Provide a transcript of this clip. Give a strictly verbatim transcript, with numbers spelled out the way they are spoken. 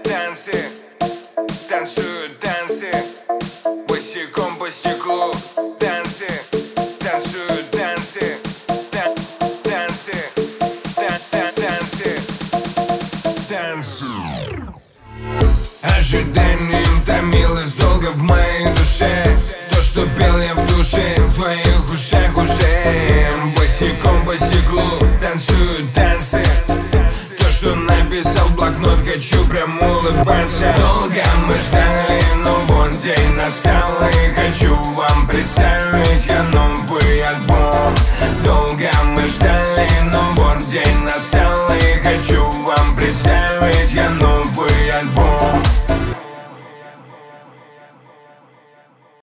танцы, танцуют танцы, босиком по стеклу. Танцы, танцуют танцы, та- танцы, та- та- танцы, танцы. Ожиданием томилось долго в моей душе. То, что пел я в душе, в твоих ушах уже. Босиком по стеклу танцуют танцы. То, что написал блокнот, хочу прям улыбаться. Долго мы ждали, но вот день настал. И хочу вам представить я новый альбом. Долго мы ждали, но вот день настал.